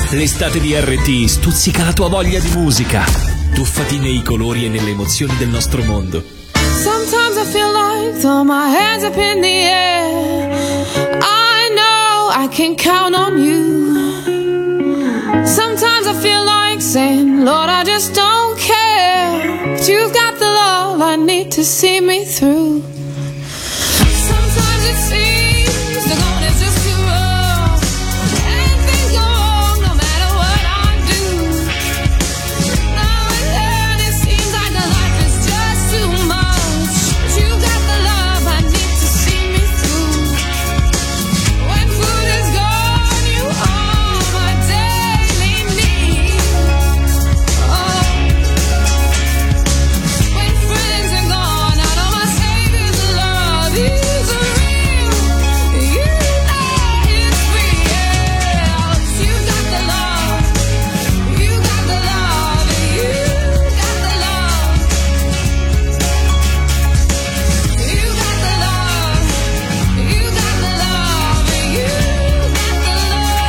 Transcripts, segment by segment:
L'estate di RT stuzzica la tua voglia di musica. Tuffati nei colori e nelle emozioni del nostro mondo. Sometimes I feel like throw my hands up in the air. I know I can count on you. Sometimes I feel like saying, Lord, I just don't care. But you've got the love I need to see me through. Sometimes it seems the going is just too rough, and things go wrong no matter what I do. Now and then it seems like the life is just too much, but you got the love I need to see me through. When food is gone, you are my daily need. Oh. When friends are gone, I know my Savior's love is real. You know it's real. You got the love. You got the love. You got the love. You got the love. You got the love. You got the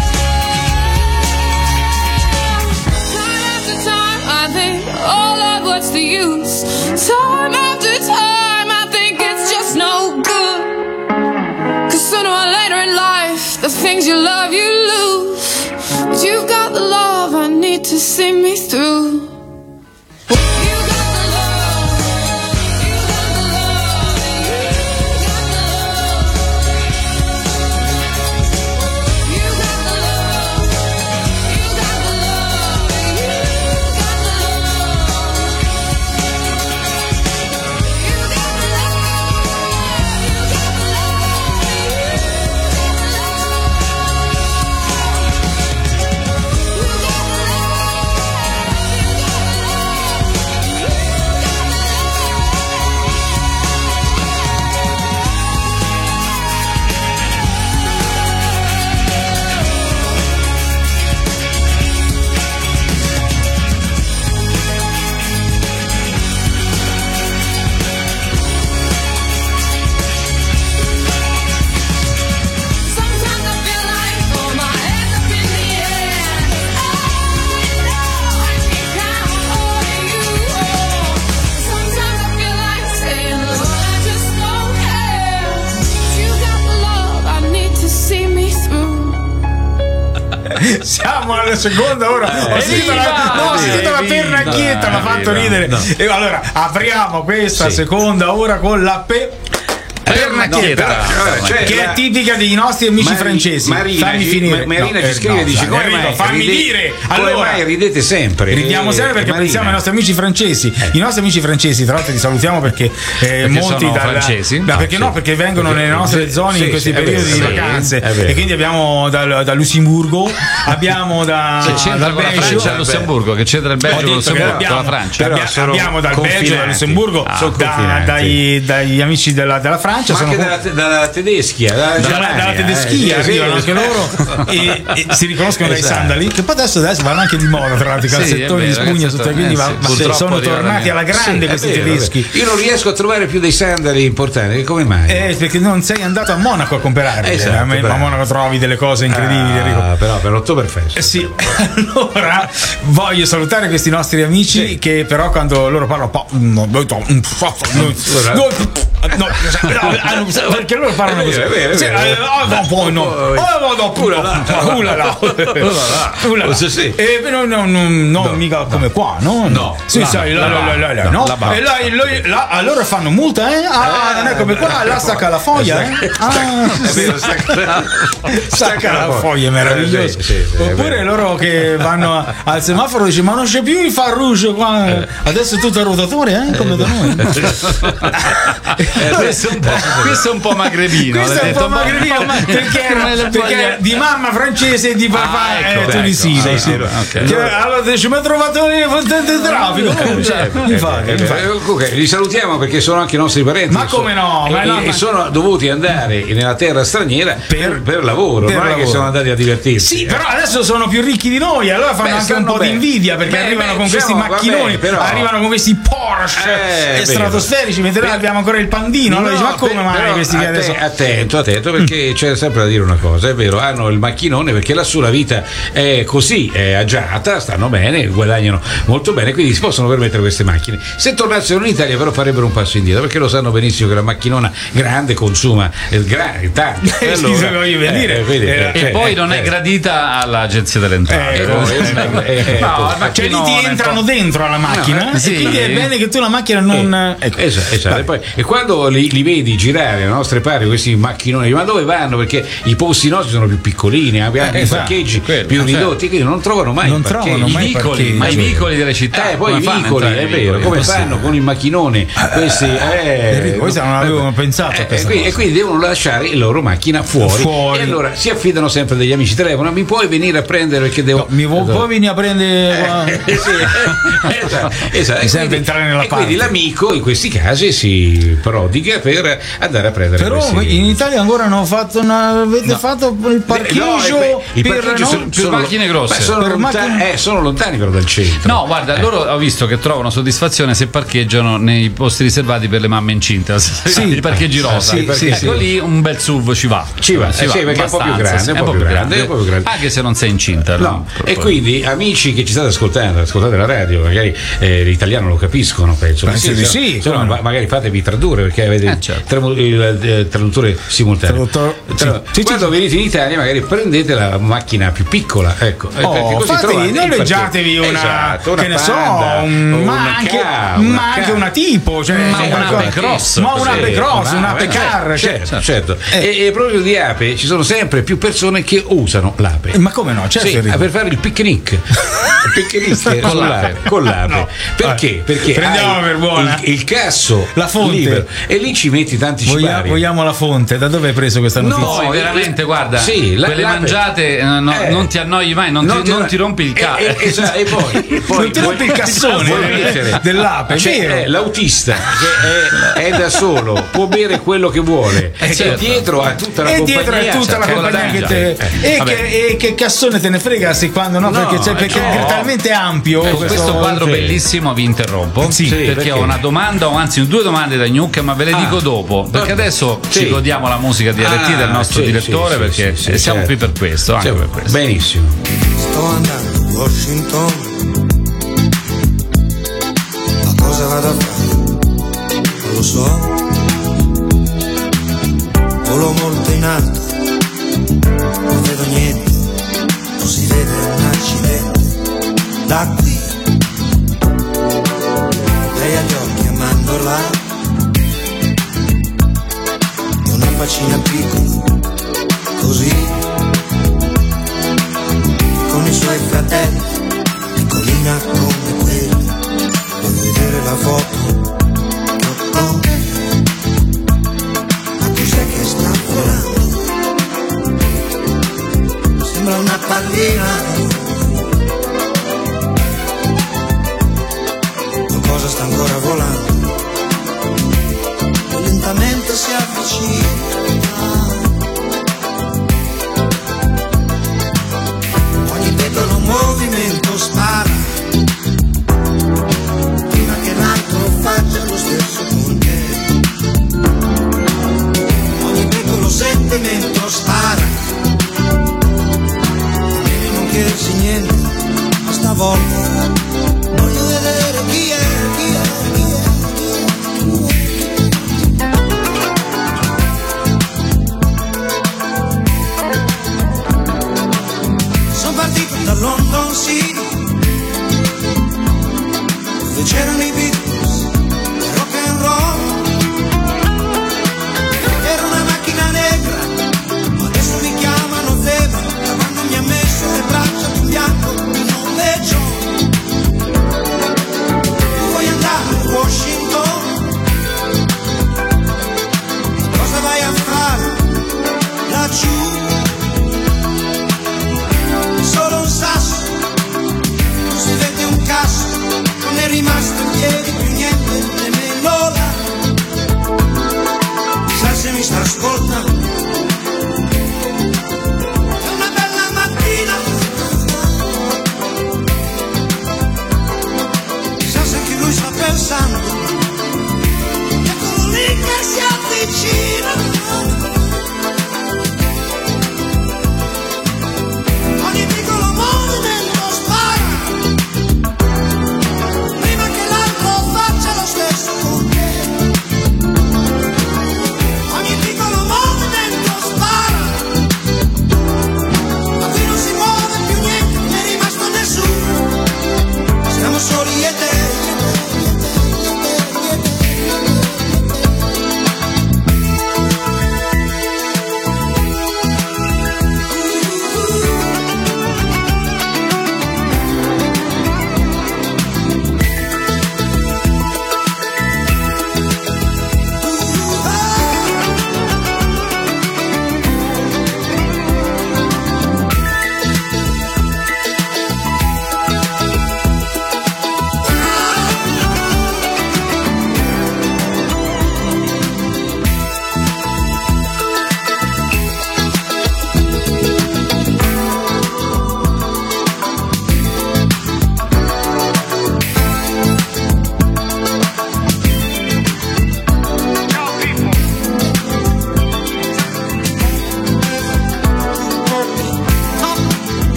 love. Time after time, I think, oh Lord, what's the use? Time after time, I think it's just no good. 'Cause sooner or later in life, the things you love, you lose. But you've got the love I need to see me through. You got the love. You got the love. You got the love. You got the love. You got the love. You got the love. You got the Sometimes I feel like throw my hands up in the air. I know I can count on you. Sometimes I feel like saying, Lord, I just don't care. You got the love I need to see me through. Siamo alla seconda ora. Ho sentito la pernacchietta, mi ha fatto ridere. E allora apriamo questa seconda ora con la pernacchietta, che è tipica dei nostri amici francesi. Fammi finire. Marina ci scrive, dice come mai fammi dire. Come Allora, mai ridete sempre? ridiamo sempre perché Marina. pensiamo ai nostri amici francesi. I nostri amici francesi, tra l'altro, li salutiamo perché molti sono francesi? perché no, perché vengono nelle nostre zone in questi periodi di vacanze. vero. E quindi abbiamo da Lussemburgo, abbiamo da C'entra con la Francia e Lussemburgo, che c'entra il Belgio e Lussemburgo con la Francia. abbiamo dal Belgio e dal Lussemburgo, confinanti. dagli amici della Francia, Ma sono anche dalla tedeschia, dalla tedeschia arrivano anche loro e si riconoscono dai sandali, che poi adesso vanno anche di moda, tra l'altro i calzettoni di spugna sotto, quindi sono tornati alla grande questi tedeschi. Io non riesco a trovare più dei sandali importanti, come mai? Perché non sei andato a Monaco a comprarli. A Monaco trovi delle cose incredibili, Enrico. Però per Oktoberfest. Sì, allora voglio salutare questi nostri amici che però quando loro parlano perché loro parlano così. No, mica come qua, no? No. Sì, sai, allora fanno multa, non è come qua, là stacca la foglia, stacca la foglia, è meraviglioso. Oppure loro che vanno al semaforo e dicono ma non c'è più il far rouge qua, adesso è tutto a rotatore, come da noi. Questo è un po' magrebino. Questo è un po' magrebino perché di mamma francese e di papà tunisino. Allora dice mi ha trovato il traffico. Comunque li salutiamo perché sono anche i nostri parenti. Ma come no? E sono dovuti andare nella terra straniera per lavoro, non è che sono andati a divertirsi. Sì, però adesso sono più ricchi di noi, allora fanno anche un po' di invidia perché arrivano con questi macchinoni, arrivano con questi Porsche stratosferici, mentre noi abbiamo ancora il pandino. Allora dici, ma come mai questi adesso? Attento, perché c'è sempre da dire una cosa, è vero, hanno il macchinone perché lassù la vita è così, è agiata, stanno bene, guadagnano molto bene, quindi si possono permettere queste macchine. Se tornassero in Italia però farebbero un passo indietro, perché lo sanno benissimo che la macchinona grande consuma tanto. Allora, voglio dire. E poi non è gradita all'Agenzia delle Entrate. Cioè lì ti entrano dentro alla macchina, e quindi è bene che tu la macchina non... Esatto. E quando li vedi girare alle nostre parti questi macchinoni, ma dove vanno? Perché i posti nostri sono più piccolini, anche i parcheggi più ridotti, quindi non trovano mai i vicoli delle città. Poi i vicoli, è vero, come fanno con il macchinone? Questi questo non avevano pensato. E quindi devono lasciare la loro macchina fuori. E allora si affidano sempre degli amici, telefono, mi puoi venire a prendere perché devo... puoi venire a prendere... Esatto. Mi serve entrare nella parte. Quindi l'amico in questi casi si prodiga per andare a prendere. Però in Italia ancora hanno fatto avete fatto il parcheggio per macchine grosse. Sono lontani però dal centro. No, guarda, loro ho visto che trovano soddisfazione se parcheggiano nei posti riservati per le mamme incinte. I parcheggi rosa. Ecco lì un bel SUV ci va. Perché è un po' più grande, anche se non sei incinta. No. E quindi amici che ci state ascoltando, ascoltate la radio, magari l'italiano lo capiscono, penso. Sì, magari fatevi tradurre perché avete il traduttore simultaneo. Quando venite in Italia magari prendete la macchina più piccola, ecco. Noleggiatevi una che ne so, ma anche una tipo, cioè una Ape Cross, una Ape Car, certo. E proprio di Ape ci sono sempre più persone che usano l'Ape. Ma come no? Certo, per fare il picnic con l'Ape. Perché? Perché prendiamo per buona il casso, la fonte libero, e lì ci metti tanti cipari. Vogliamo la fonte. Da dove hai preso questa notizia? No, veramente, guarda, quelle mangiate non ti annoi mai, non ti rompi il cazzo. E poi non ti rompi il cassone dell'Ape. L'autista che è da solo può bere quello che vuole, dietro a tutta la compagnia e che cassone te ne frega se quando perché è talmente ampio. Questo quadro bellissimo, vi interrompo perché ho una domanda, o anzi due domande da Gnucca, ma ve le dico dopo, perché adesso ci godiamo la musica di RT del nostro direttore, perché siamo qui per questo, anche per questo. Benissimo. Sto andando a Washington, ma cosa vado a fare? Non lo so. Volo molto in alto, non vedo niente, non si vede un accidente. Da qui lei ha gli occhi a mandorla, una bacina piccola, così, con i suoi fratelli, piccolina come quella. Voglio vedere la foto che ho. Ma cos'è che sta volando? Sembra una pallina. Cosa sta ancora volando e lentamente si avvicina. Ogni piccolo movimento spara prima che l'altro faccia lo stesso con te. Ogni piccolo sentimento spara e non chiedersi niente, ma stavolta voglio vedere chi è. Sono partito da London City, dove c'erano i Beatles, rock and roll. Era una macchina negra, ma adesso mi chiamano Zebra, quando mi ha messo le braccia più bianco di non veggio. Washington, cosa vai a fare laggiù? Solo un sasso, non si vede un cazzo, non è rimasto in piedi più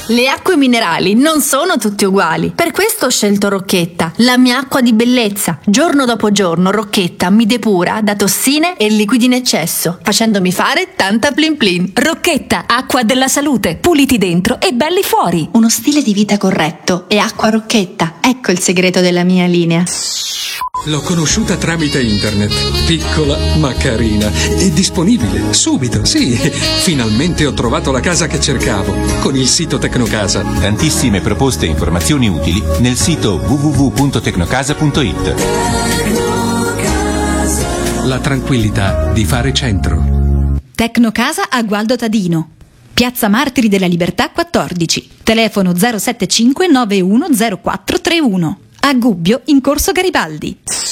Le acque minerali non sono tutte uguali. Per questo ho scelto Rocchetta, la mia acqua di bellezza. Giorno dopo giorno Rocchetta mi depura da tossine e liquidi in eccesso, facendomi fare tanta plin plin. Rocchetta, acqua della salute, puliti dentro e belli fuori. Uno stile di vita corretto e acqua Rocchetta. Ecco il segreto della mia linea. L'ho conosciuta tramite internet, piccola ma carina e disponibile subito, sì. Finalmente ho trovato la casa che cercavo con il sito Tecnocasa. Tantissime proposte e informazioni utili nel sito www.tecnocasa.it. La tranquillità di fare centro. Tecnocasa a Gualdo Tadino, Piazza Martiri della Libertà 14, telefono 075 910431. A Gubbio in Corso Garibaldi.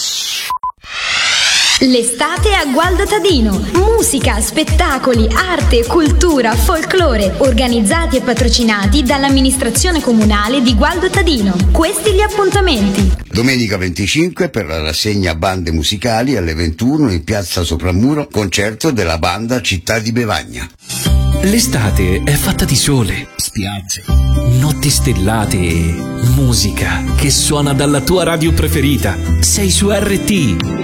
L'estate a Gualdo Tadino. Musica, spettacoli, arte, cultura, folklore, organizzati e patrocinati dall'amministrazione comunale di Gualdo Tadino. Questi gli appuntamenti. Domenica 25 per la rassegna bande musicali alle 21 in piazza Sopramuro, concerto della banda Città di Bevagna. L'estate è fatta di sole, spiagge, notti stellate e musica che suona dalla tua radio preferita. Sei su RT.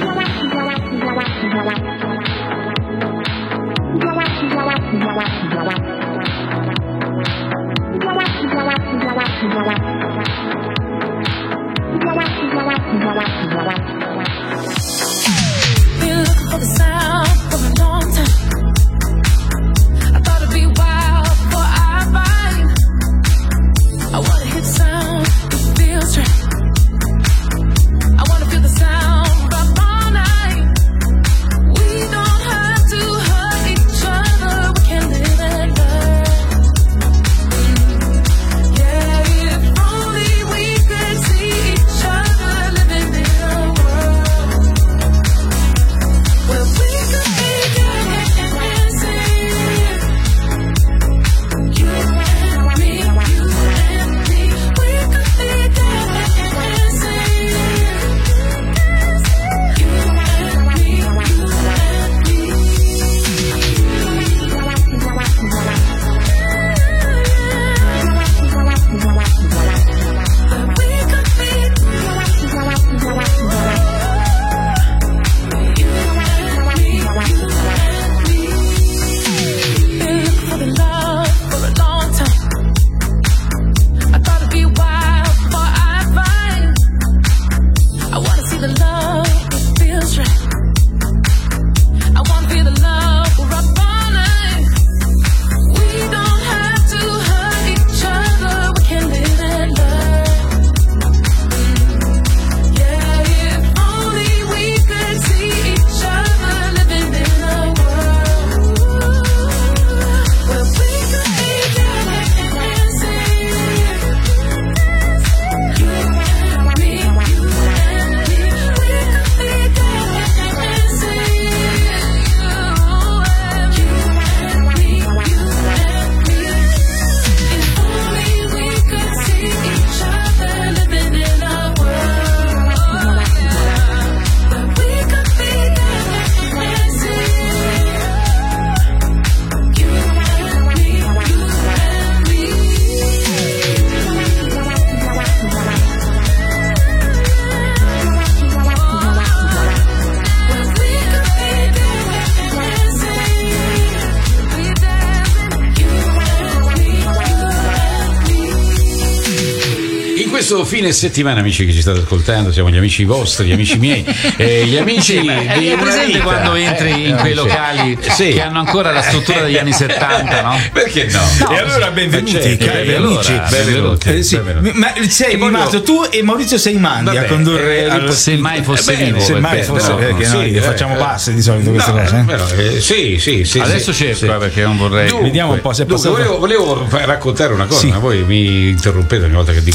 Questo fine settimana, amici che ci state ascoltando, siamo gli amici vostri, gli amici miei, gli amici di una vita. Quando entri in quei locali che hanno ancora la struttura degli anni 70, no? Perché no? E allora benvenuti, cari amici. Benvenuti. Ma sei rimasto tu e Maurizio Seimandi a condurre. Se mai fosse vivo, se mai fosse, perché noi facciamo basse di solito queste cose. Sì. Adesso cerco perché non vorrei. Vediamo un po' se volevo raccontare una cosa, ma voi mi interrompete ogni volta che dico qualcosa.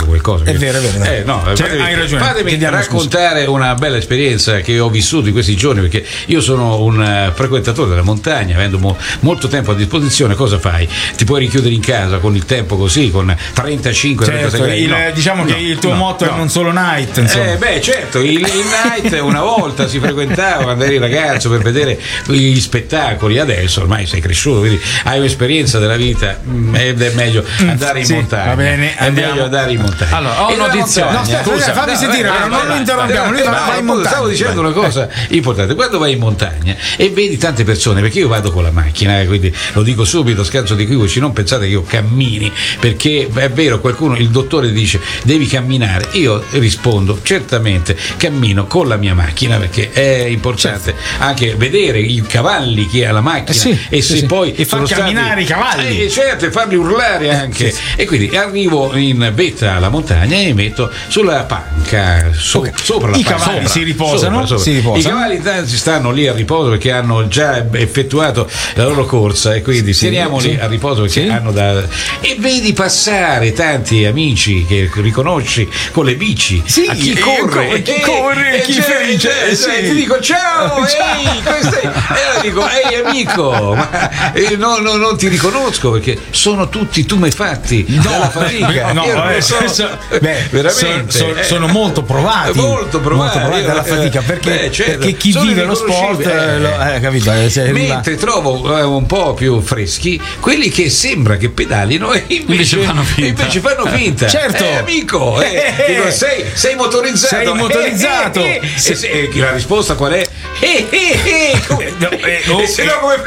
È vero. Hai ragione. Fatemi raccontare una bella esperienza che ho vissuto in questi giorni, perché io sono un frequentatore della montagna, avendo molto tempo a disposizione. Cosa fai? Ti puoi richiudere in casa con il tempo così, con 35-36 gradi? Diciamo che il tuo motto è non solo night, insomma. Certo, il night una volta si frequentava quando eri ragazzo per vedere gli spettacoli, adesso ormai sei cresciuto, quindi hai un'esperienza della vita ed è meglio andare in montagna. Va bene, meglio andare in montagna. Allora, ho notizia. Fammi sentire, non lo interrompiamo. Lui va in montagna. Stavo dicendo una cosa importante. Quando vai in montagna e vedi tante persone, perché io vado con la macchina, quindi lo dico subito, scherzo di equivoci, non pensate che io cammini, perché è vero, il dottore dice devi camminare, io rispondo certamente cammino con la mia macchina, perché è importante anche vedere i cavalli, chi ha la macchina poi e far camminare i cavalli, certo, e farli urlare anche, e quindi arrivo in vetta alla montagna e mi metto sulla panca sopra la i panca. Cavalli si riposano. I cavalli stanno lì a riposo perché hanno già effettuato la loro corsa, e quindi teniamoli a riposo perché hanno e vedi passare tanti amici che riconosci con le bici, a chi corre e chi felice, ti dico ciao, e dico ehi amico, ma non ti riconosco perché sono tutti tumefatti dalla fatica. Veramente sono molto provati dalla fatica, perché chi vive lo sport capito, mentre trovo un po' più freschi quelli che sembra che pedalino e invece fanno finta. Certo, amico, dico, sei motorizzato. La risposta qual è? Se no come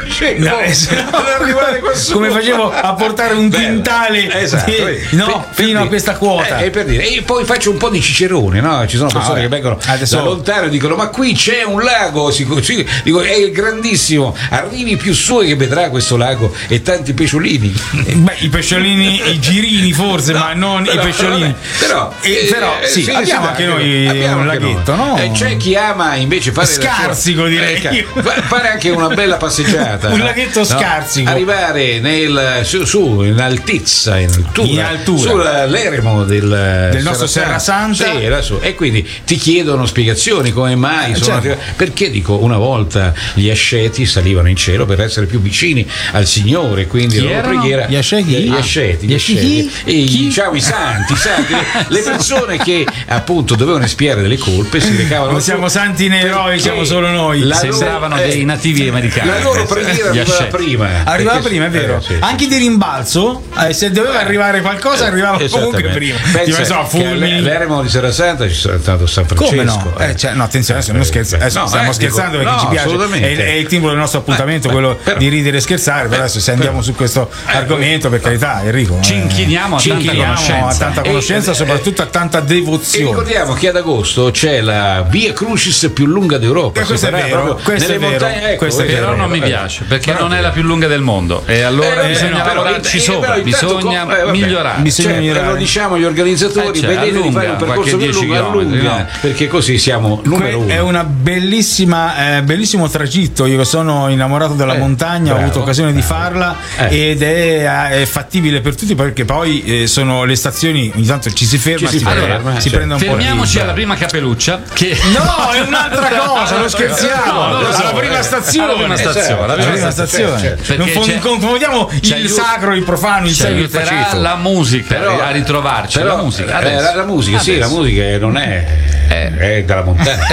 facevo? Come facevo a portare un quintale fino a questa quota? Per dire, e poi faccio un po' di cicerone, no? Ci sono persone che vengono da lontano e dicono ma qui c'è un lago, dico è grandissimo, arrivi più su e vedrà questo lago e tanti pesciolini. I pesciolini, i girini forse, ma non i pesciolini. Però abbiamo anche noi un laghetto, no? C'è chi ama invece fare scarsico, direi fare anche una bella passeggiata. Un laghetto scarsico. Arrivare su in altezza, in altura. Sull'eremo del nostro Serra Santa. E quindi ti chiedono spiegazioni come mai perché dico una volta gli asceti salivano in cielo per essere più vicini al Signore, quindi la loro preghiera. Gli asceti. Diciamo i santi, le persone che appunto dovevano espiare delle colpe si recavano. Non siamo santi né eroi, siamo solo noi. Sembravano dei nativi americani. La loro preghiera arrivava prima, è vero. Anche di rimbalzo, se doveva arrivare qualcosa arrivava comunque prima. L'eremo di Serra Santa ci sarà stato San Francesco. Come no? Attenzione, non scherzando. Stiamo scherzando perché ci piace. È il timbro del nostro appuntamento, quello di ridere e scherzare. Però adesso se andiamo su questo argomento, per carità, Enrico, ci inchiniamo a tanta conoscenza, soprattutto a tanta devozione. E ricordiamo che ad agosto c'è la Via Crucis più lunga d'Europa. Questo è vero. Però non mi piace perché non è la più lunga del mondo, e allora bisogna lavorarci sopra, bisogna migliorare. Lo diciamo agli organizzatori, vedete di fare un percorso più lungo, perché così siamo numero uno. È una bellissimo tragitto. Io sono innamorato della montagna, ho avuto occasione di farla ed è fattibile per tutti, perché poi sono le stazioni, ogni tanto ci si ferma, si prende un po'. Fermiamoci alla prima capelluccia che no, è un'altra cosa, non scherziamo. La prima stazione. Non confondiamo il sacro, il profano, il serio, il faceto. La musica a ritrovarci. La musica la musica non è dalla montagna.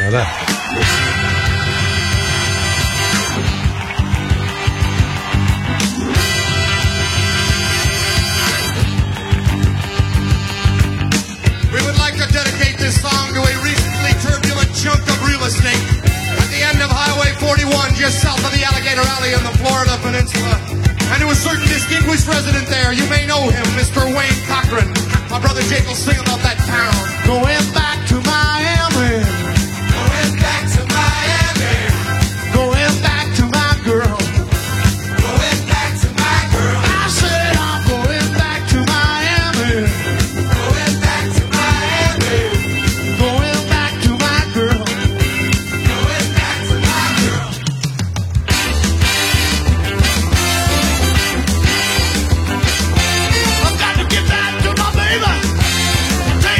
We would like to dedicate this song to a recently turbulent chunk of real estate at the end of Highway 41, just south of the Alligator Alley in the Florida Peninsula. And to a certain distinguished resident there, you may know him, Mr. Wayne Cochran. My brother Jake will sing about that town. Going back to Miami. Going back to Miami. Going back to my girl. Going back to my girl. I said I'm going back to Miami. Going back to Miami. Going back to my girl. Going back to my girl. I've got to get back to my baby.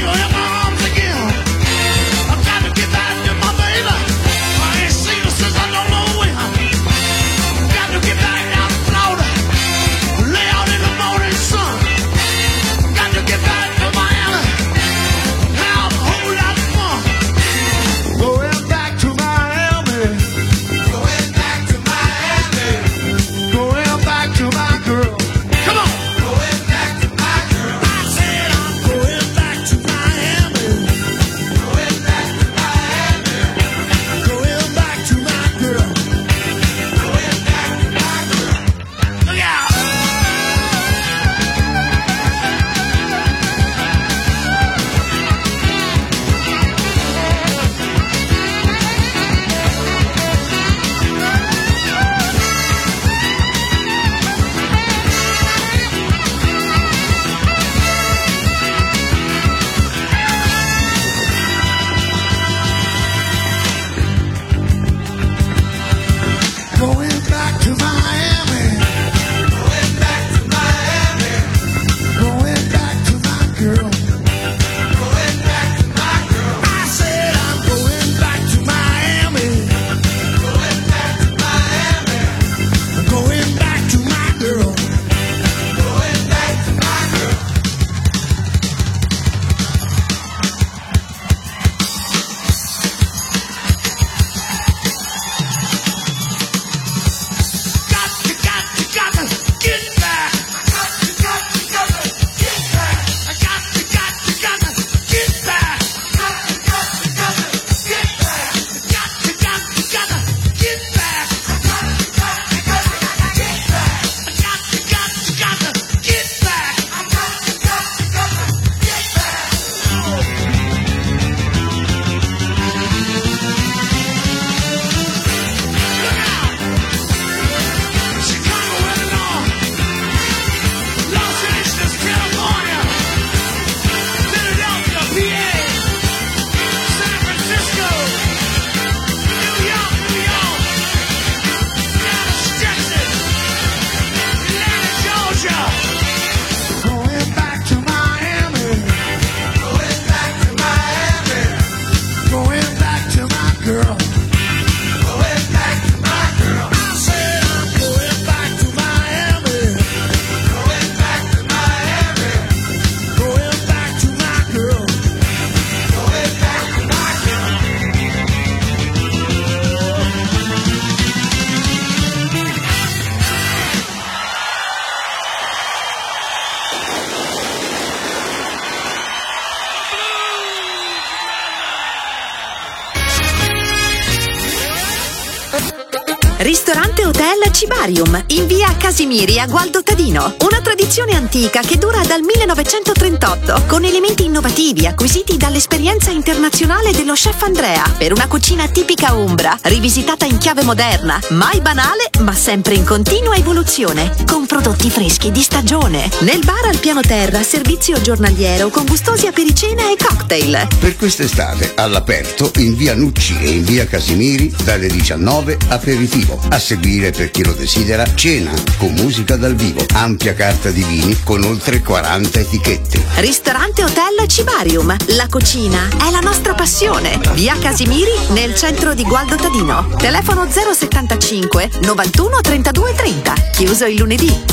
Ristorante Hotel Cibarium in via Casimiri a Gualdo Tadino. Una tradizione antica che dura dal 1938 con elementi innovativi acquisiti dall'esperienza internazionale dello chef Andrea per una cucina tipica umbra, rivisitata in chiave moderna, mai banale ma sempre in continua evoluzione, con prodotti freschi di stagione. Nel bar al piano terra servizio giornaliero con gustosi apericena e cocktail. Per quest'estate all'aperto in via Nucci e in via Casimiri dalle 19 aperitivo. A seguire, per chi lo desidera, cena con musica dal vivo, ampia carta di vini con oltre 40 etichette. Ristorante Hotel Cibarium. La cucina è la nostra passione. Via Casimiri nel centro di Gualdo Tadino. Telefono 075 91 32 30. Chiuso il lunedì.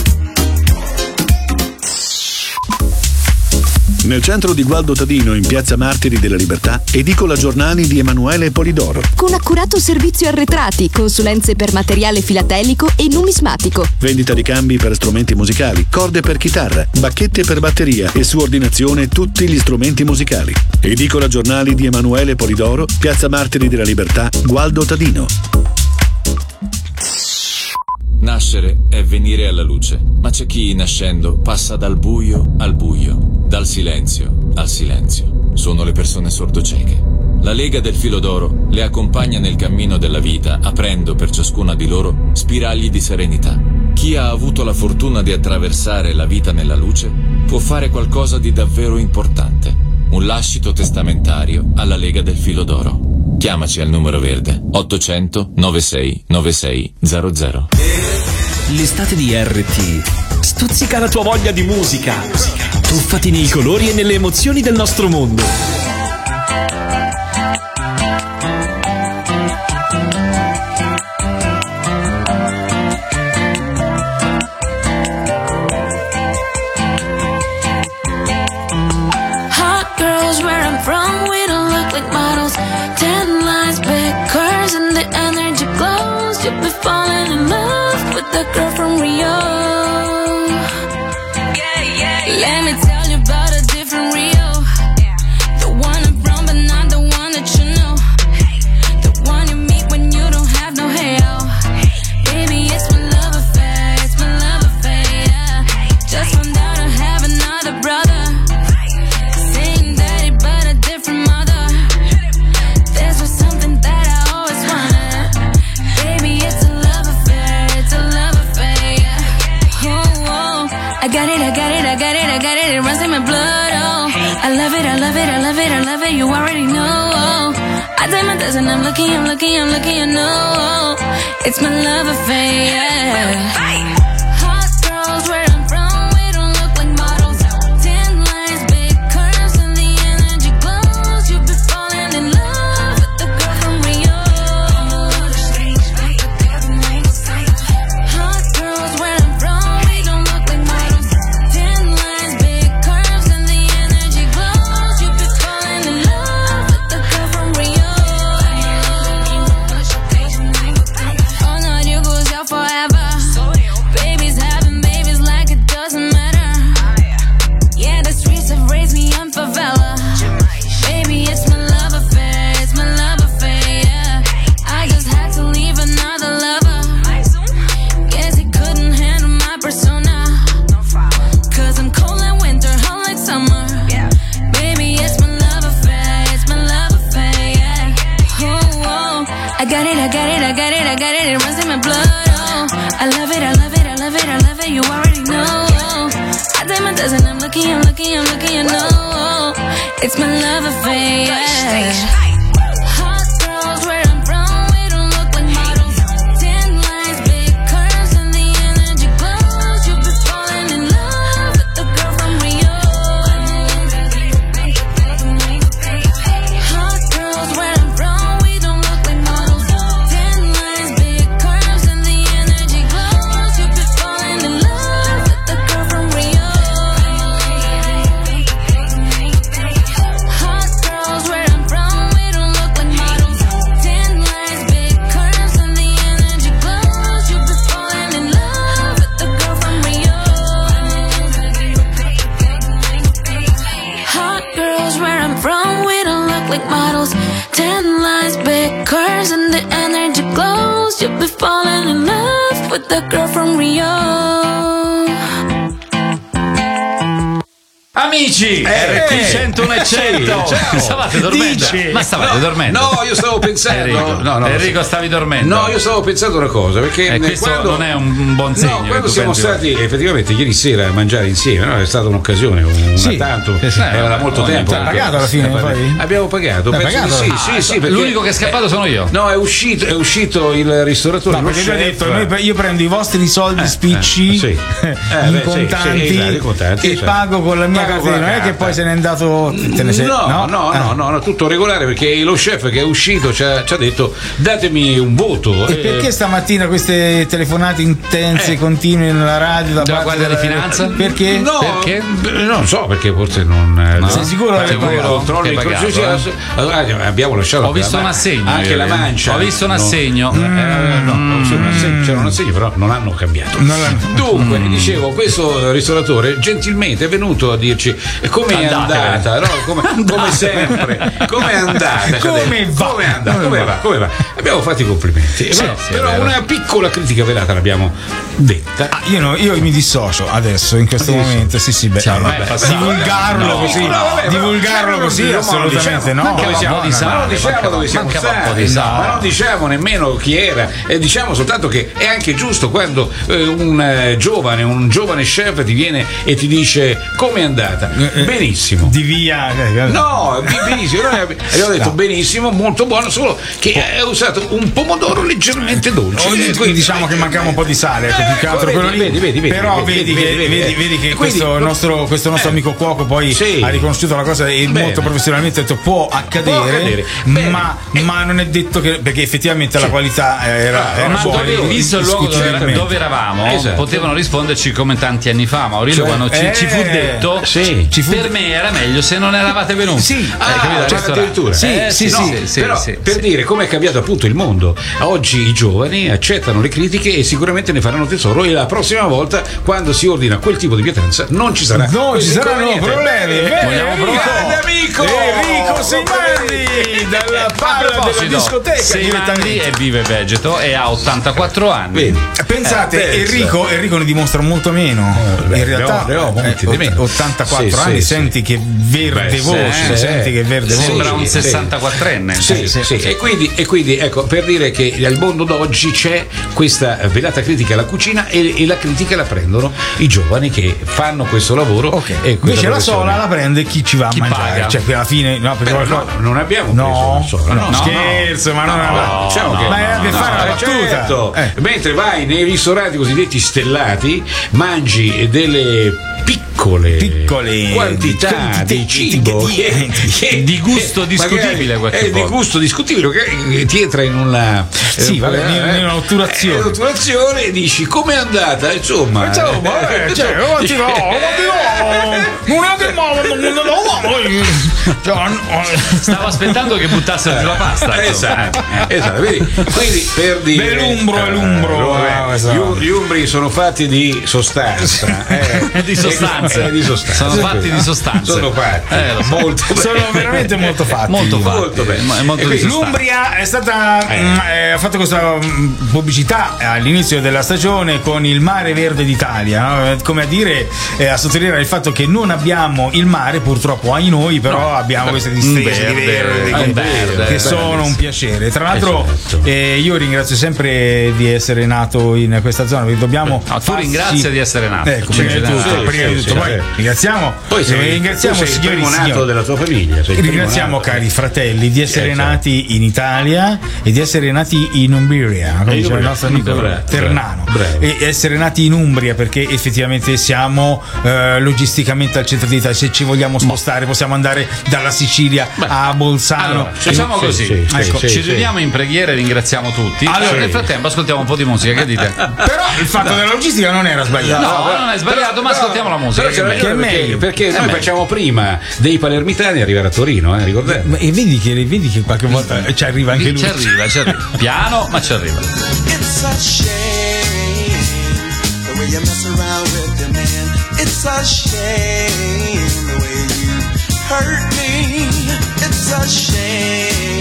Nel centro di Gualdo Tadino, in piazza Martiri della Libertà, edicola giornali di Emanuele Polidoro. Con accurato servizio arretrati, consulenze per materiale filatelico e numismatico. Vendita di cambi per strumenti musicali, corde per chitarra, bacchette per batteria e su ordinazione tutti gli strumenti musicali. Edicola giornali di Emanuele Polidoro, piazza Martiri della Libertà, Gualdo Tadino. Nascere è venire alla luce, ma c'è chi nascendo passa dal buio al buio, dal silenzio al silenzio. Sono le persone sordocieche. La Lega del Filo d'Oro le accompagna nel cammino della vita, aprendo per ciascuna di loro spiragli di serenità. Chi ha avuto la fortuna di attraversare la vita nella luce può fare qualcosa di davvero importante. Un lascito testamentario alla Lega del Filo d'Oro. Chiamaci al numero verde 800 96 96 00. L'estate di RT stuzzica la tua voglia di musica. Tuffati nei colori e nelle emozioni del nostro mondo. Hot girls where I'm from, we don't look like models. 10 lines, big curves, and the energy glows. You'll be falling in love with the girl from Rio. Let me tell you about a different Rio. The one I'm from, but not the one that you know. The one you meet when you don't have no halo. Baby, it's my love affair, it's my love affair, yeah. Just found out I have another brother. Same daddy, but a different mother. This was something that I always wanted. Baby, it's a love affair, it's a love affair, yeah. Oh, oh. I got it, I got it, I got it, I got it, it runs in my blood, oh. I love it, I love it, I love it, I love it, you already know, oh. I did my best and I'm lucky, I'm lucky, I'm lucky, I know, oh. It's my love affair, yeah. Hot girls where I'm from, we don't look like models. 10 lines, big curves, and the energy glows. You'll be falling in love with the girl from Rio. Hot girls where I'm from, we don't look like models. 10 lines, big curves, and the energy glows. You'll be falling in love with the girl from Rio. Oh no, you goes out forever. Babies having babies like it doesn't matter. Yeah, the streets have raised me on favela. Baby, it's my love affair, it's my love affair, yeah. I just had to leave another lover. Guess he couldn't handle my persona. Cause I'm cold like winter, hot like summer. Baby, it's my love affair, it's my love affair, yeah. Oh, oh. I got it, I got it, I got it, I got it, it runs in my blood, oh. I love it, I love it, I love it, I love it, you already know, oh. I did my best and I'm lucky, I'm lucky, I'm lucky, I know, oh. It's my love affair, yeah. Hot girls where I'm from, we don't look like models. 10 lines, big curves, and the energy glows. You'll be falling in love with the girl from Rio. Hot girls where I'm from, we don't look like models. 10 lines, big curves, and the energy glows. You'll be falling in love with the girl from Rio. Hot girls where I'm from, we don't look like models. 10 lines, big curves, and the energy glows. You'll be falling in love with the girl from Rio. Hot girls where I'm from, we don't look like models. 10 lines, big curves, and the energy glows. You'll be falling in love. the girl from Rio. Amici, RT 101 e 100. Stavate dormendo? Ma stavate dormendo? No, io stavo pensando. Enrico, stavi dormendo? No, io stavo pensando una cosa, perché questo quando, non è un buon segno. No, quando siamo stati effettivamente ieri sera a mangiare insieme, no? È stata un'occasione, una tanto, era da molto tempo. Hai pagato alla fine? Abbiamo pagato, penso di sì, perché l'unico che è scappato sono io. No, è uscito il ristoratore. No, perché lui ha detto: io prendo i vostri soldi spicci in contanti e pago con la mia cartella. Non è che poi se n'è andato. No, tutto regolare, perché lo chef che è uscito ci ha detto: datemi un voto. E perché stamattina queste telefonate intense continue nella radio da parte Guardia di Finanza? Perché? No, perché? Non so, perché forse non. Sei sicuro che abbiamo lasciato. Ho visto un assegno. Anche la mancia. Ho visto un assegno. C'era un assegno, però non hanno cambiato. Dunque, dicevo, questo ristoratore gentilmente è venuto a dirci come è andata, no? Come sempre, come è andata? Come va? Abbiamo fatto i complimenti. Però una piccola critica velata l'abbiamo detta. Io mi dissocio adesso in questo momento. Sì, divulgarlo così assolutamente no. Ma non diciamo nemmeno chi era, diciamo soltanto che è anche giusto quando un giovane chef ti viene e ti dice come è andata. Benissimo. Di via. No, benissimo. Noi abbiamo detto benissimo, molto buono, solo che hai usato un pomodoro leggermente dolce. Quindi diciamo che mancava un po' di sale, più che altro quello lì. Però vedi che questo nostro amico cuoco poi ha riconosciuto la cosa e molto professionalmente ha detto può accadere. Ma non è detto che, perché effettivamente la qualità era buona. Visto il luogo dove eravamo, potevano risponderci come tanti anni fa. Maurizio, quando ci fu detto, per me era meglio se non eravate venuti. Addirittura. Per dire come è cambiato appunto il mondo. Oggi i giovani accettano le critiche e sicuramente ne faranno tesoro, e la prossima volta quando si ordina quel tipo di pietanza non ci saranno problemi. Enrico Seimandi dalla palla della discoteca. Seimandi e vive vegeto e ha 84 anni. Vedi. Pensate, Enrico ne dimostra molto meno. In realtà 84 anni, senti che verde voce, sembra un 64enne. E quindi ecco, per dire che al mondo d'oggi c'è questa velata critica alla cucina e la critica la prendono i giovani che fanno questo lavoro. Invece la sola la prende chi ci va a mangiare. Paga. Cioè la fine non abbiamo preso la sola. Scherzo, ma non è per fare la battuta. Mentre vai nei ristoranti cosiddetti stellati, mangi delle piccole quantità di cibo di gusto discutibile, di gusto discutibile, che ti entra in una un'otturazione e dici com'è andata, insomma stavo aspettando che buttassero giù la pasta. Esatto. Quindi per dire gli umbri sono fatti di sostanza. Sono fatti di sostanza. Sono veramente molto fatti. Molto bene. L'Umbria è stata ha fatto questa pubblicità all'inizio della stagione con il mare verde d'Italia, no? Come a dire, a sottolineare il fatto che non abbiamo il mare, purtroppo ai noi, però abbiamo queste distese di verde che sono un piacere. Tra l'altro io ringrazio sempre di essere nato in questa zona, perché dobbiamo tu ringrazia di essere nato. Prima di tutto, poi ringraziamo signori nato della tua famiglia. Ringraziamo cari fratelli di essere nati in Italia e di essere nati in Umbria, come dice il nostro amico Ternano, e essere nati in Umbria perché effettivamente siamo logisticamente al centro d'Italia. Se ci vogliamo spostare possiamo andare dalla Sicilia a Bolzano. Allora, facciamo così, ci riuniamo in preghiera e ringraziamo tutti. Allora, nel frattempo ascoltiamo un po' di musica, che dite? Però il fatto della logistica non era sbagliato. No, non è sbagliato, ma ascoltiamo la musica. Perché noi facciamo prima dei palermitani arrivare a Torino, ricordate? E vedi che qualche volta ci arriva anche lui. Ci arriva. Piano, ma ci arriva. It's a shame the way you mess around with your man. It's a shame the way you hurt me. It's a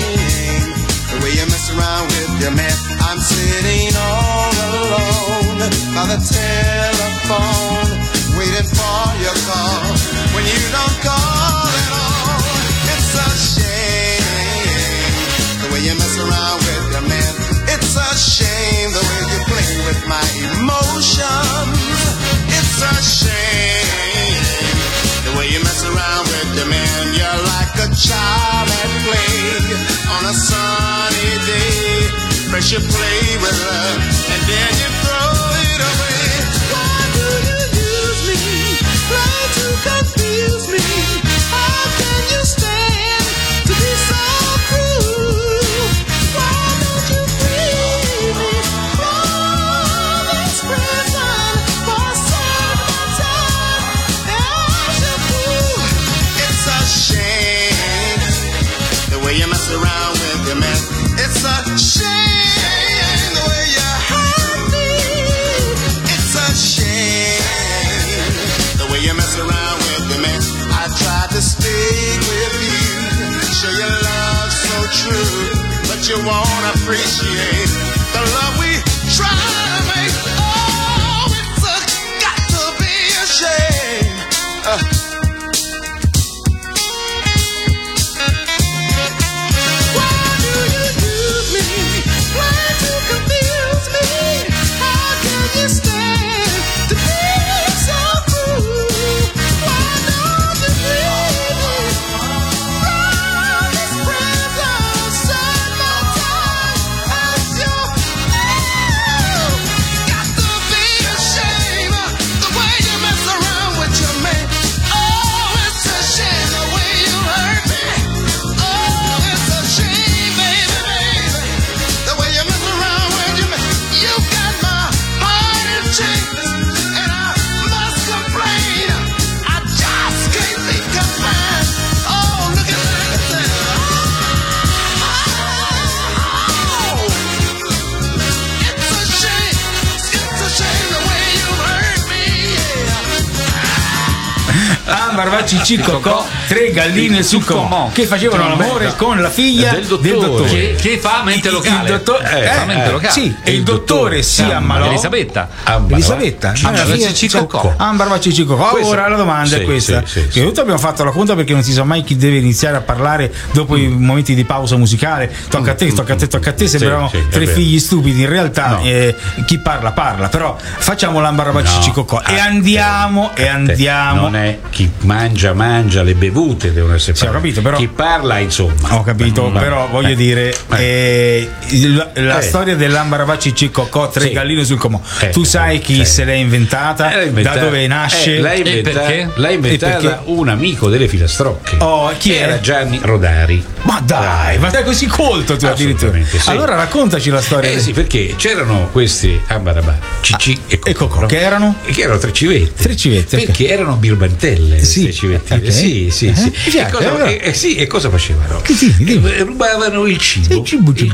shame the way you mess around with your man. I'm sitting all alone the telephone, waiting for your call. When you don't call at all, it's a shame the way you mess around with your man. It's a shame the way you play with my emotions. It's a shame the way you mess around with your man. You're like a child at play on a sunny day. First you play with love and then you throw it away. Why do you use me? Try to confuse me. How can you stand to be so cruel? Why don't you free me from this prison for some time? As you fool, it's a shame the way you mess around with your man. It's a shame the way you hurt me. It's a shame the way you mess around with your man. I tried to stay with you, show your love so true, but you won't appreciate the love we try to make. Oh, it's got to be a shame. Barbacci Cicocò, 3 galline sul comò che facevano l'amore con la figlia del dottore. Che fa mente locale. Il dottore, sì, e il dottore si ammalò. Elisabetta. Barbacci Cicocò. Ora la domanda è questa. Tutto abbiamo fatto la conta perché non si sa mai chi deve iniziare a parlare dopo i momenti di pausa musicale. Tocca a te, sembrano tre figli stupidi. In realtà chi parla, però facciamo la Barbacci Cicocò e andiamo. Non è chi mangia le bevute devono essere ho capito, però, chi parla insomma ho capito, però voglio dire la storia dell'Ambaravacci Cicocò, 3 galline sul comò, tu sai chi se l'è inventata, da dove nasce, l'ha inventata un amico delle filastrocche. Chi era? Gianni Rodari. Ma dai, ma sei così colto tu addirittura. Allora raccontaci la storia. Sì, perché c'erano questi Ambarabà, Cicci e Cocò, che erano 3 civette, perché erano birbantelle. Sì, civettine. Sì. E cosa facevano? Rubavano il cibo.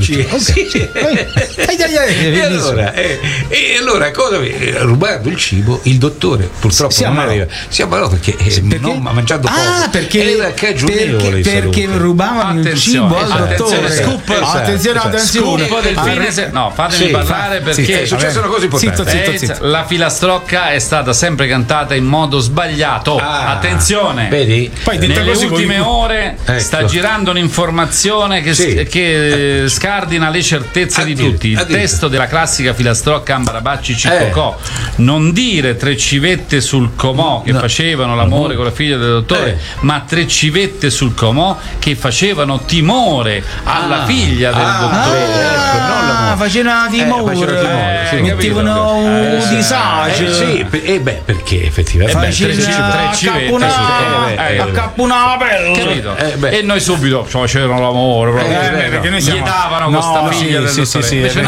E allora rubando il cibo, il dottore purtroppo si ammalò perché non mangiando poco. Perché era cagionevole. Perché rubavano il cibo al dottore. Attenzione. Scoop del fine. No, fatemi parlare perché succedono cose importanti. Zitto. La filastrocca è stata sempre cantata in modo sbagliato. Attenzione. Vedi? Poi nelle ultime ore sta girando un'informazione che scardina le certezze di tutti. Il testo della classica filastrocca Ambarabacci Cicocò, non dire 3 civette sul comò che facevano l'amore con la figlia del dottore, ma 3 civette sul comò che facevano timore alla figlia del dottore. Facevano timore, mettevano un disagio. Perché effettivamente accappunava la pelle, capito? E noi subito facevano l'amore perché noi gli davano questa figlia del dottore. Invece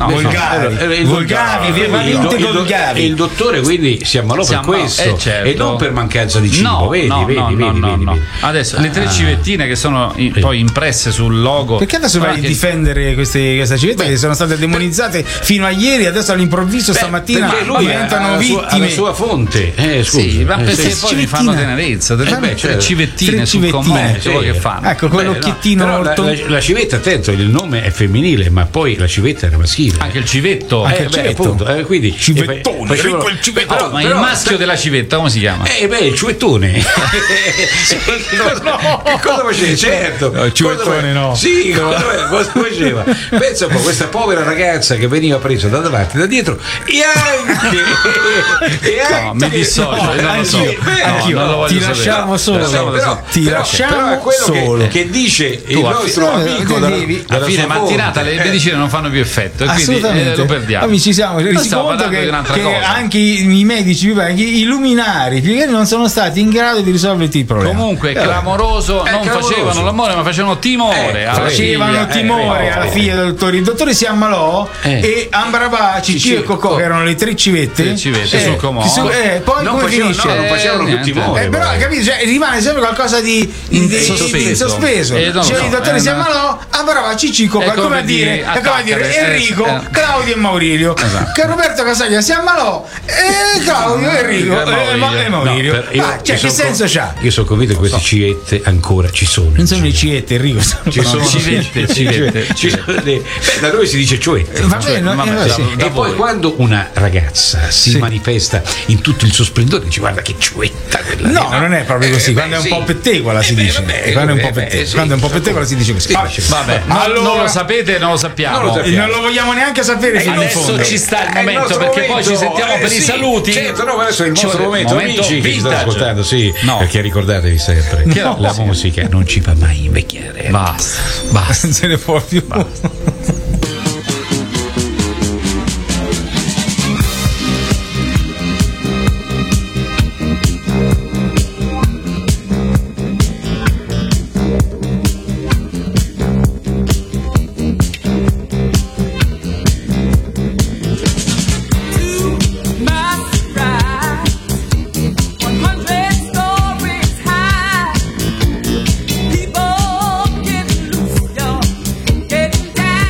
volgari. Il dottore quindi si ammalò per questo e non per mancanza di cibo. Vedi. Adesso le 3 civettine che sono poi impresse sul logo. Perché adesso vai a difendere queste civette che sono state demonizzate fino a ieri, adesso all'improvviso stamattina diventano vittime? La sua fonte. Sì, ma perché poi mi fanno tenerezza. 3 civettine sul commercio che fanno. Ecco, con l'occhiettino. La civetta, attento, il nome è femminile, ma poi la civetta era maschile. Anche il civetto. Appunto, quindi civettone, facevano, il civettone. Ma il maschio della civetta come si chiama? Il civettone. Che cosa faceva? Certo. Il civettone no. Sì, cosa faceva? Pensa un po', questa povera ragazza che veniva presa da davanti, da dietro e anche mi dissocio, anch'io. Ti lasciamo solo. Ti lasciamo solo. Che dice il nostro amico alla fine mattinata le medicine non fanno più effetto e quindi lo perdiamo. Ci siamo resi conto che anche i medici, anche i luminari non sono stati in grado di risolvere i problemi. Comunque è clamoroso, non facevano l'amore ma facevano timore alla figlia del dottore. Il dottore si ammalò e Ambrava, Ciccio e Cocò, che erano le tre civette sul comò. Poi come finisce? Non facevano più timore. Però capito, rimane sempre qualcosa di sospeso. Il dottore si ammalò, Ambrava, Ciccio e Cocò, è come a dire Enrico, Claudio e Maurilio. Che Roberto Casaglia si ammalò e Claudio, Enrico e Maurilio. Che senso c'ha? Io sono convinto che queste civette ancora ci sono. Non sono le civette, Enrico, ci sono civette. Da noi si dice cioette. Va bene, e poi quando una ragazza si manifesta in tutto il suo splendore, dice guarda che ciuetta quella. No, non è proprio così. Quando è un po' pettegola si dice. Quando è un po' pettegola si dice così. Vabbè, non lo sapete, non lo sappiamo. Non lo vogliamo neanche sapere fino in fondo. Adesso ci sta il momento perché poi ci sentiamo per i saluti. Certo, no, adesso è il nostro momento amici che ci stanno ascoltando, perché ricordatevi sempre la musica non ci fa mai invecchiare. Basta, non se ne può più. People getting loose, y'all, getting down.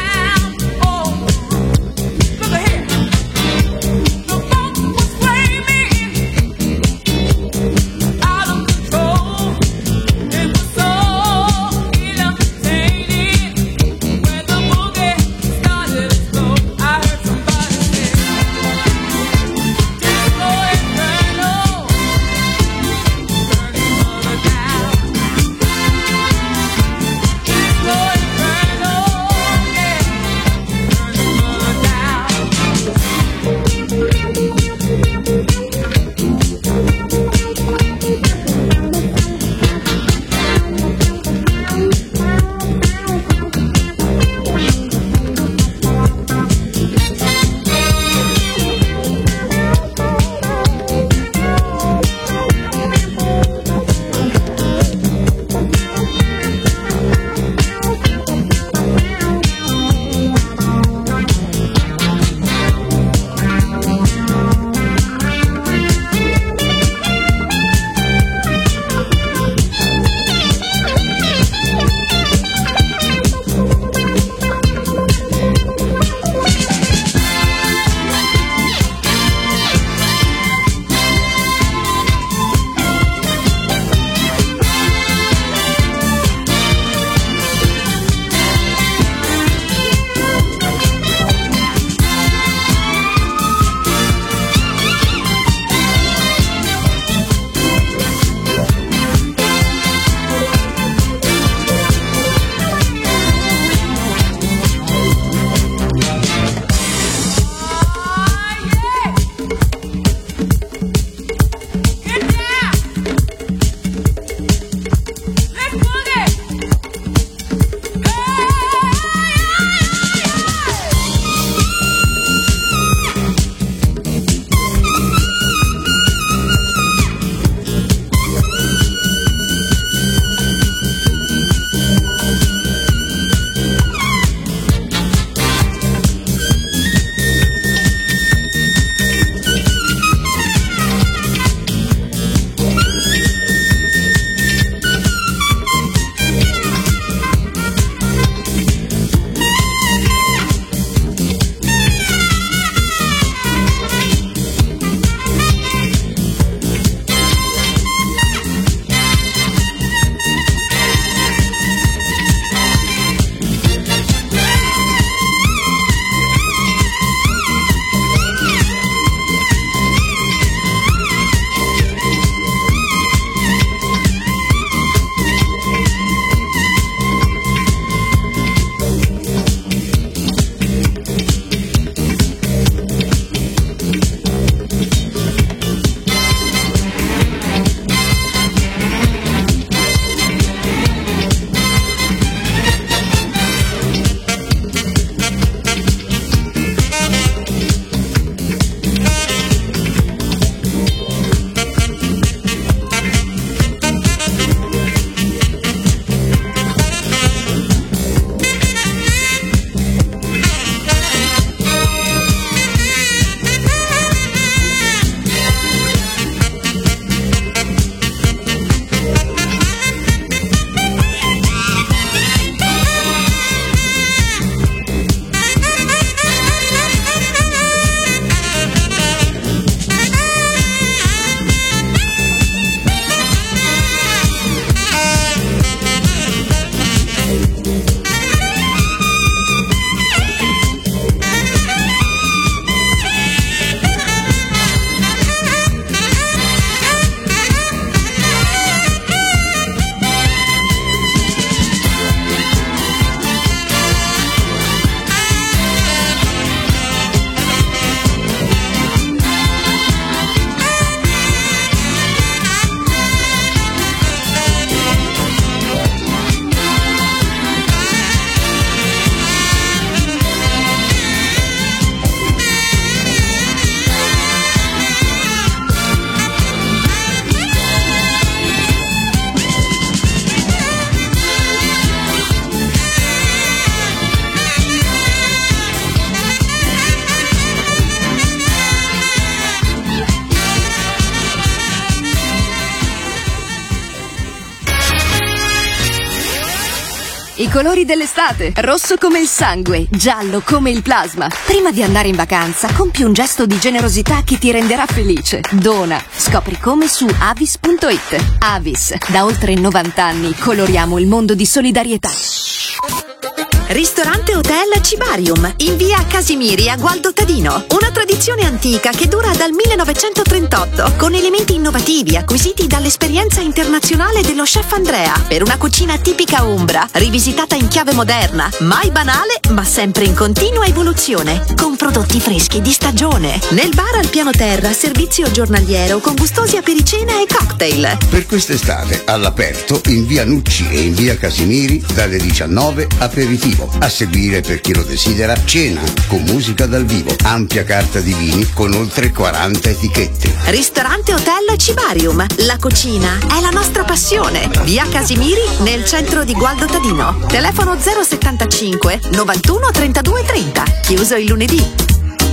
I colori dell'estate. Rosso come il sangue, giallo come il plasma. Prima di andare in vacanza, compi un gesto di generosità che ti renderà felice. Dona. Scopri come su avis.it. Avis. Da oltre 90 anni coloriamo il mondo di solidarietà. Ristorante Hotel Cibarium in via Casimiri a Gualdo Tadino. Una tradizione antica che dura dal 1938 con elementi innovativi acquisiti dall'esperienza internazionale dello chef Andrea per una cucina tipica umbra, rivisitata in chiave moderna, mai banale ma sempre in continua evoluzione, con prodotti freschi di stagione. Nel bar al piano terra servizio giornaliero con gustosi apericena e cocktail. Per quest'estate all'aperto in via Nucci e in via Casimiri dalle 19 aperitivo. A seguire, per chi lo desidera, cena con musica dal vivo, ampia carta di vini con oltre 40 etichette. Ristorante Hotel Cibarium. La cucina è la nostra passione. Via Casimiri nel centro di Gualdo Tadino. Telefono 075 91 32 30. Chiuso il lunedì.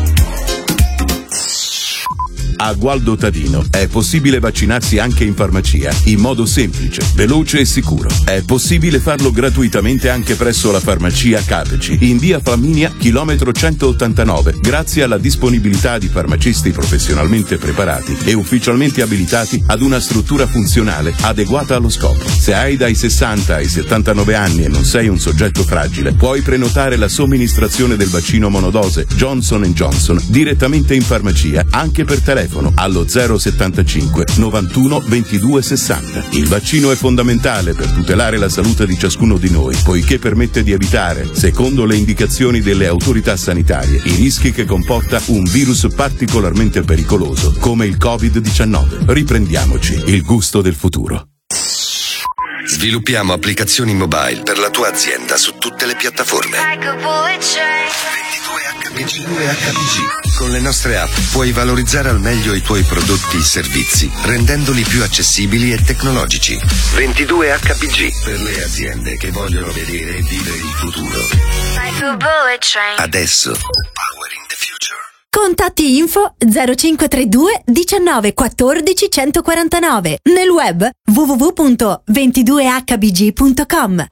A Gualdo Tadino è possibile vaccinarsi anche in farmacia, in modo semplice, veloce e sicuro. È possibile farlo gratuitamente anche presso la farmacia Capeci, in via Flaminia, chilometro 189, grazie alla disponibilità di farmacisti professionalmente preparati e ufficialmente abilitati ad una struttura funzionale adeguata allo scopo. Se hai dai 60 ai 79 anni e non sei un soggetto fragile, puoi prenotare la somministrazione del vaccino monodose Johnson & Johnson direttamente in farmacia, anche per telefono allo 075 91 22 60. Il vaccino è fondamentale per tutelare la salute di ciascuno di noi, poiché permette di evitare, secondo le indicazioni delle autorità sanitarie, i rischi che comporta un virus particolarmente pericoloso come il Covid-19. Riprendiamoci il gusto del futuro. Sviluppiamo applicazioni mobile per la tua azienda su tutte le piattaforme. 22HPG. Con le nostre app puoi valorizzare al meglio i tuoi prodotti e servizi, rendendoli più accessibili e tecnologici. 22HPG per le aziende che vogliono vedere e vivere il futuro. Adesso. Powering the future. Contatti info 0532 19 14 149. Nel web www.22hbg.com.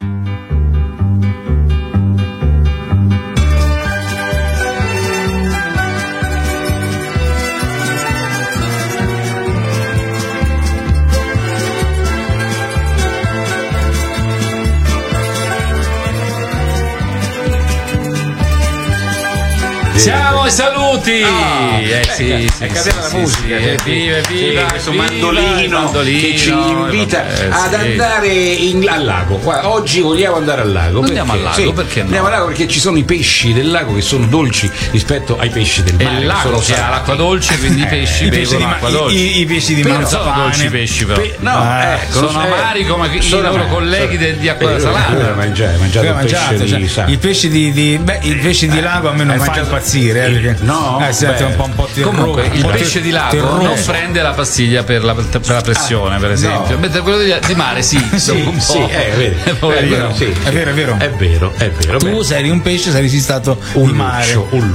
Siamo ai saluti! Sì, è cadeva la musica. Viva questo mandolino che ci invita ad andare al lago. Oggi vogliamo andare al lago. Andiamo al lago, perché no? Andiamo al lago perché ci sono i pesci del lago che sono dolci rispetto ai pesci del mare. Il lago che ha l'acqua dolce, quindi i pesci bevono acqua dolce. I pesci di Manzapane. Non sono dolci pesci, però. Sono amari come i loro colleghi di acqua salata. Il pesce di lago a me non fa impazzire. No, sente un po' comunque il pesce di lago non prende la pastiglia per la pressione, per esempio, mentre quello di mare è vero. Tu sei un pesce, sei stato un mare,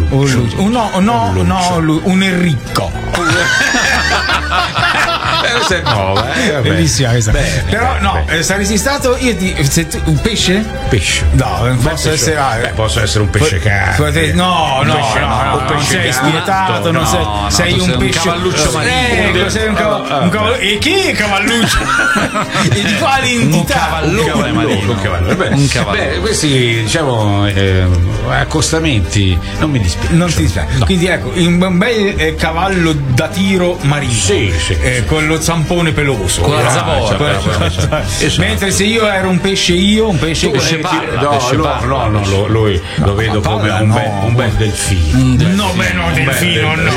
un erricco. Questa è nuova, bellissima questa. Però saresti stato un pesce? Pesce. No, posso essere. Posso essere un pesce cane. No, non sei spietato, non sei un pesce. Cavalluccio marino. Sei un cavalluccio. E che cavalluccio? E di quale entità? Un cavallo. Questi, diciamo, accostamenti non mi dispiace. Non ti dispiace. Quindi ecco, un bel cavallo da tiro marino. Sì. Con lo zampone peloso. Con la zavorra. Mentre se io ero un pesce palla. No, lo vedo come un bel delfino. Delfino no.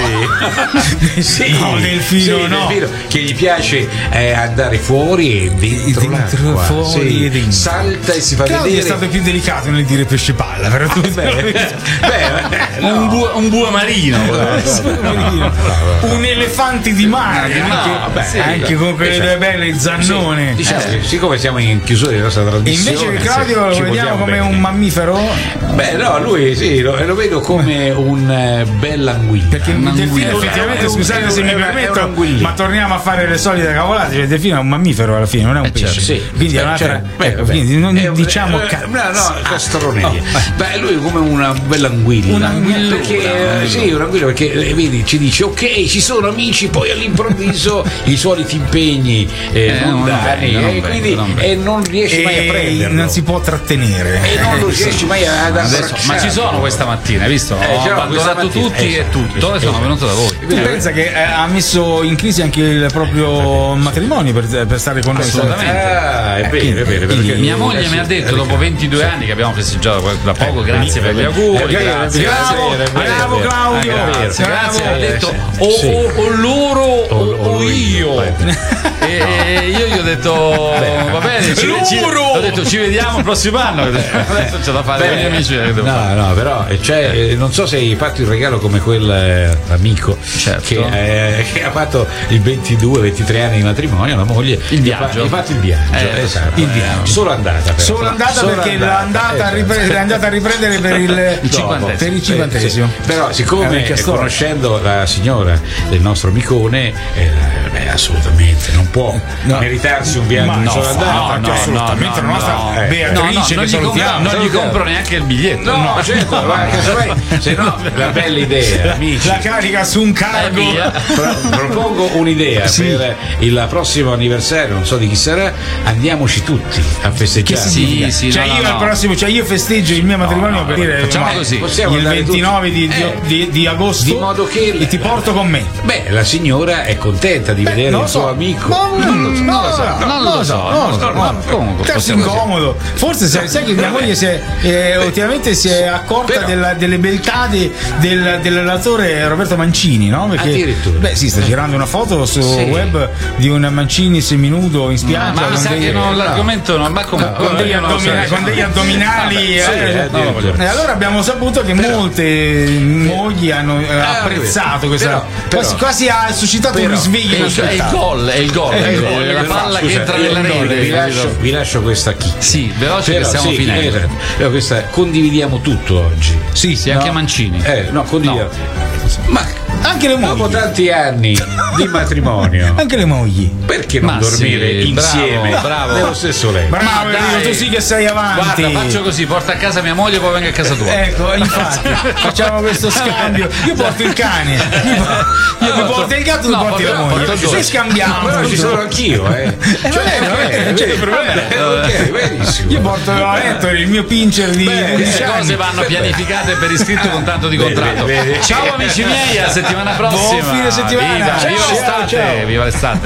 Delfino che gli piace andare fuori e dentro salta e si fa vedere. È stato più delicato nel dire pesce palla, però un bue marino, un elefante di mare, anche con quelle due belle, il Zannone. Diciamo che siccome siamo in chiusura della nostra trasmissione, invece che Claudio lo vediamo come un mammifero? Beh, no, lui sì, lo vedo come un bell'anguilla. Perché il delfino effettivamente, scusate se mi permetto, ma torniamo a fare le solite cavolate. Il delfino è un mammifero alla fine, non è un pesce. Sì. Quindi è un'altra. Quindi non diciamo castroneria. Beh, lui è come una bella anguilla. Un'anguilla perché vedi, ci dice ok, ci sono amici, poi all'improvviso i soliti impegni non riesci mai a prenderlo. Non si può trattenere. Non lo riesci mai ad ma ci sono questa mattina, hai visto? Ho abbandonato tutti e tutto e sono venuto da voi. Tu pensa che ha messo in crisi anche il proprio matrimonio per stare con noi? Assolutamente. È vero, perché mia moglie mi ha detto dopo 22 anni che abbiamo festeggiato da poco, grazie per gli auguri, grazie. Bravo Claudio, grazie. Ha detto o loro o io. E io gli ho detto va bene, ho detto ci vediamo il prossimo anno. Adesso c'è da fare con gli amici. No, però non so se hai fatto il regalo come quell'amico che ha fatto i 22-23 anni di matrimonio, la moglie il viaggio. Hai fatto il viaggio, esatto. Il viaggio. Solo andata perché è andata a riprendere per il 50esimo. Però siccome conoscendo la signora del nostro amicone, assolutamente non può meritarsi un viaggio solo andata. Assolutamente la nostra Beatrice che salutiamo. Non gli compro neanche il biglietto. No, certo, se no la bella idea, amici. La carica su un cargo. Propongo un'idea per il prossimo anniversario, non so di chi sarà, andiamoci tutti a festeggiare. Io festeggio il mio matrimonio per dire facciamo così. Il 29 di agosto, di modo che e ti porto con me. Beh, la signora è contenta di vedere il suo amico. Non lo so. Comunque è incomodo. Forse sai che mia moglie ultimamente si è accorta delle beltà dell'attore Roberto Mancini, no? Perché sta girando una foto su web di un Mancini seminudo in spiaggia. Ma mi sa che l'argomento non va con degli addominali. E allora abbiamo saputo che molte mogli hanno apprezzato questa. Quasi ha suscitato un risveglio. È il gol, la palla che entra nella rete. Vi lascio questa chicca. Sì, veloce che stiamo finendo. Condividiamo tutto oggi. Sì, anche Mancini. Condividiamo. Ma anche le mogli. Dopo tanti anni di matrimonio, anche le mogli. Perché non dormire insieme nello stesso letto? Bravo, tu sì che sei avanti. Guarda, faccio così, porta a casa mia moglie e poi vengo a casa tua. Ecco, infatti, facciamo questo scambio. Io porto il cane, io mi porto il gatto, tu porti la moglie. E scambiamo. Però ci sono anch'io, non c'è problema. Benissimo. Io porto a letto il mio pincher di 11 anni. Queste cose vanno pianificate per iscritto con tanto di contratto. Ciao amici miei, a settimana prossima. Buon fine settimana. Viva l'estate.